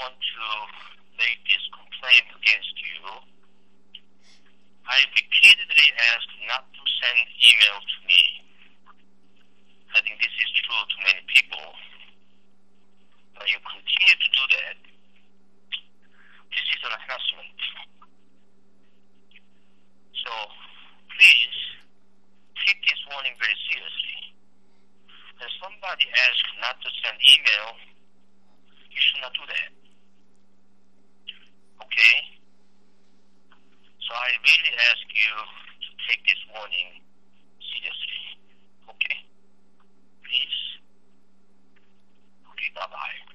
want to make this complaint against you. I repeatedly asked not to send email to me. I think this is true to many people. But you continue to do that. This is an harassment. So please take this warning very seriously. When somebody asks not to send email, you should not do that. Okay? So I really ask you to take this warning seriously. Okay? Please? Okay, bye-bye.